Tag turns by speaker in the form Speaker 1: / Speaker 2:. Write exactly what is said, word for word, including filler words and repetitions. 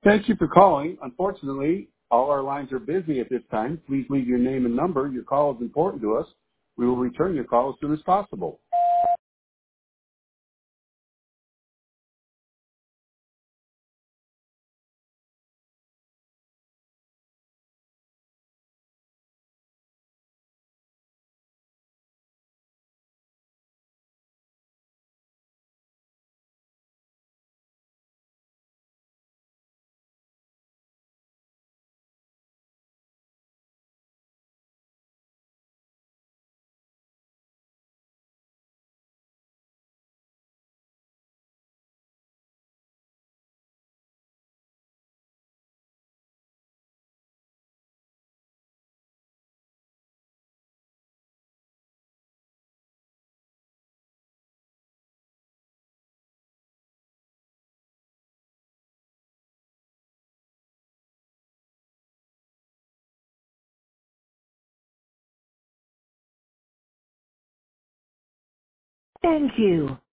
Speaker 1: Thank you for calling. Unfortunately, all our lines are busy at this time. Please leave your name and number. Your call is important to us. We will return your call as soon as possible.
Speaker 2: Thank you.